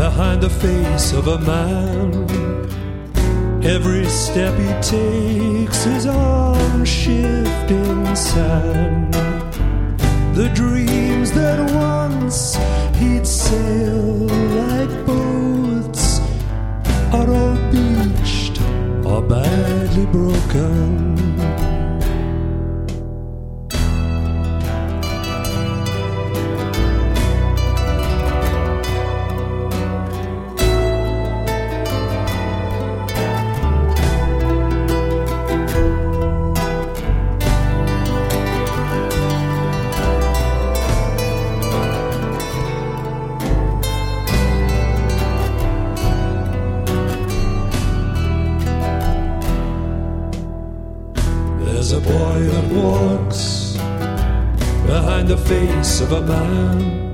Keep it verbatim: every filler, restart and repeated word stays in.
behind the face of a man. Every step he takes is on shifting sand. The dreams that once he'd sail like boats are all beached or badly broken. There's a boy that walks behind the face of a man.